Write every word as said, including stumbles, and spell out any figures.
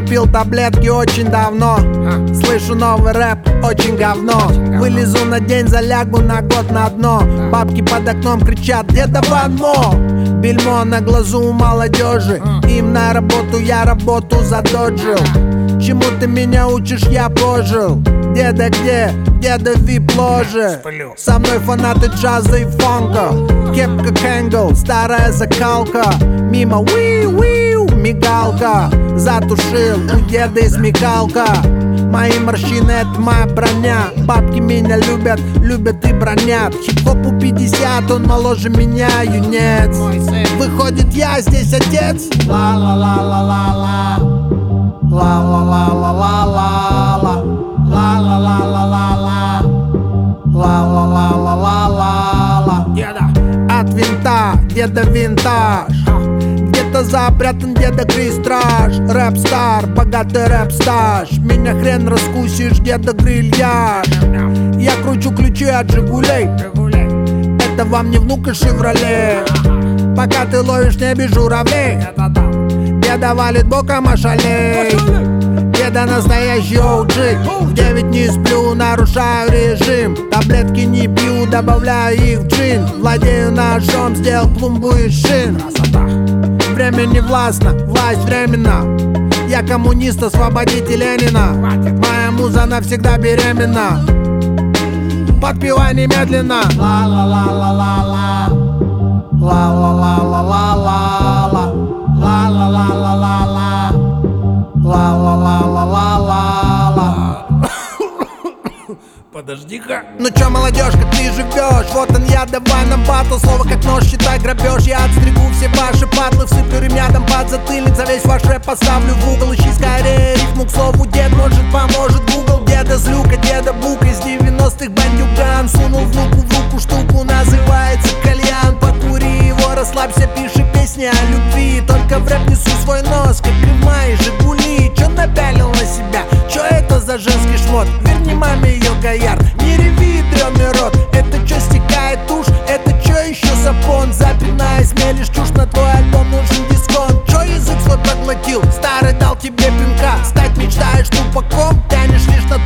пил таблетки очень давно. Слышу новый рэп, очень говно. Вылезу на день, залягу на год на дно. Бабки под окном кричат: деда Вано. Бельмо на глазу у молодежи. Им на работу, я работу задоджил. Чему ты меня учишь, я прожил. Деда где? Деда в вип-ложе. Со мной фанаты джаза и фанка. Кепка Кэнгл, старая закалка. Мимо уи-уи, мигалка. Затушил, у деда и смекалка. Мои морщины — это моя броня. Бабки меня любят, любят и бронят. Хип-хопу пятьдесят, он моложе меня, юнец. Выходит, я здесь отец. Ла-ла-ла-ла-ла-ла. Ла-ла-ла-ла-ла-ла. Ла-ла-ла-ла-ла-ла. Ла-ла-ла-ла-ла-ла. Деда от винта, деда винтаж. Где-то запрятан деда крейстраж. Рэп-стар, богатый рэп-стаж. Меня хрен раскусишь, деда грильяж. Я кручу ключи от Жигулей. Это вам не внук и Шевроле. Пока ты ловишь в небе журавлей, деда валит боком, ошалей. Деда настоящий оу джи. В девять не сплю, нарушаю режим. Таблетки не пью, добавляю их в джин. Владею ножом, сделал клумбу из шин. Время не властно, власть временна. Я коммунист, освободитель Ленина. Моя муза навсегда беременна. Подпевай немедленно. Ла-ла-ла-ла-ла-ла. Ла-ла-ла-ла-ла-ла. Ла-ла-ла-ла-ла-ла. Ла-ла-ла-ла-ла-ла. Подожди-ка. Ну чё, молодежь, как ты живешь? Вот он я, давай нам батл. Слово как нож, считай грабеж. Я отстригу все ваши патлы, всыплю ремням под затыльник. За весь ваш рэп поставлю в угол. Ищи скорее рифму к слову дед. Может, поможет Google. Деда злюка, деда бука из девяностых бандюган. Сунул внуку в руку штуку, называется кальян. Покури его, расслабься, пиши песни о любви. Только в рэп несу свой нос, как и в мои Жигули. Чё напялил на себя? Чё это за женский шмот? Верни маме ее Гоярд. Не реви, дрёный рот. Это чё стекает тушь? Это чё еще за понт? Запинаясь, мелешь чушь, на твой альбом нужен дисконт. Чё язык свой проглотил? Старый дал тебе пинка. Стать мечтаешь тупаком? Тянешь лишь на